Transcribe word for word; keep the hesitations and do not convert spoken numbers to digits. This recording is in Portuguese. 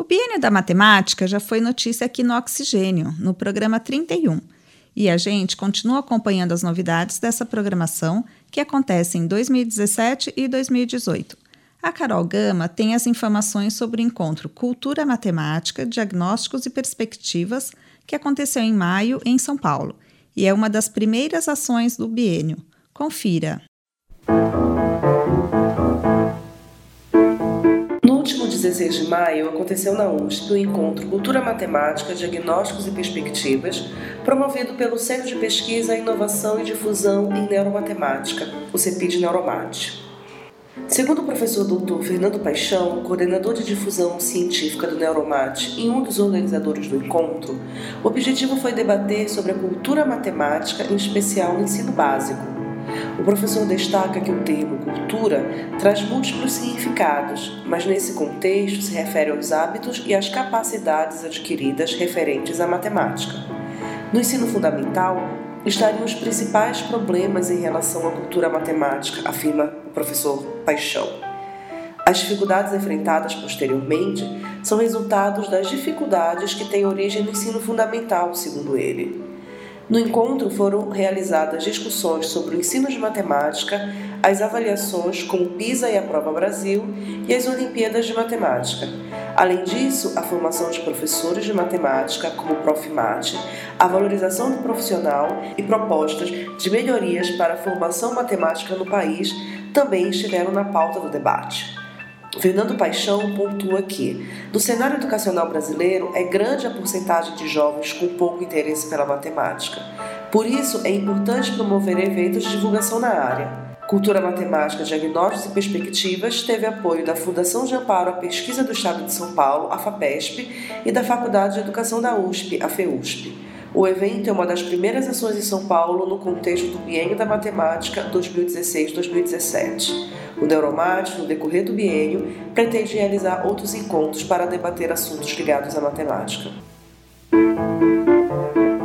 biênio da matemática já foi notícia aqui no Oxigênio, no programa trinta e um, e a gente continua acompanhando as novidades dessa programação que acontece em dois mil e dezessete e dois mil e dezoito. A Carol Gama tem as informações sobre o encontro Cultura Matemática, Diagnósticos e Perspectivas, que aconteceu em maio em São Paulo, e é uma das primeiras ações do biênio. Confira! No último dezesseis de maio, aconteceu na U S P o encontro Cultura Matemática, Diagnósticos e Perspectivas, promovido pelo Centro de Pesquisa, Inovação e Difusão em Neuromatemática, o CEPID Neuromate. Segundo o professor doutor Fernando Paixão, coordenador de difusão científica do Neuromate e um dos organizadores do encontro, o objetivo foi debater sobre a cultura matemática, em especial no ensino básico. O professor destaca que o termo cultura traz múltiplos significados, mas nesse contexto se refere aos hábitos e às capacidades adquiridas referentes à matemática. No ensino fundamental, estariam os principais problemas em relação à cultura matemática, afirma o professor Paixão. As dificuldades enfrentadas posteriormente são resultados das dificuldades que têm origem no ensino fundamental, segundo ele. No encontro foram realizadas discussões sobre o ensino de matemática, as avaliações como o PISA e a Prova Brasil e as Olimpíadas de Matemática. Além disso, a formação de professores de matemática, como o Profmate, a valorização do profissional e propostas de melhorias para a formação matemática no país também estiveram na pauta do debate. Fernando Paixão pontua que, no cenário educacional brasileiro, é grande a porcentagem de jovens com pouco interesse pela matemática. Por isso, é importante promover eventos de divulgação na área. Cultura Matemática, Diagnósticos e Perspectivas teve apoio da Fundação de Amparo à Pesquisa do Estado de São Paulo, a FAPESP, e da Faculdade de Educação da U S P, a FEUSP. O evento é uma das primeiras ações em São Paulo no contexto do Biênio da Matemática dois mil e dezesseis a dois mil e dezessete. O Neuromate, no decorrer do biênio, pretende realizar outros encontros para debater assuntos ligados à matemática.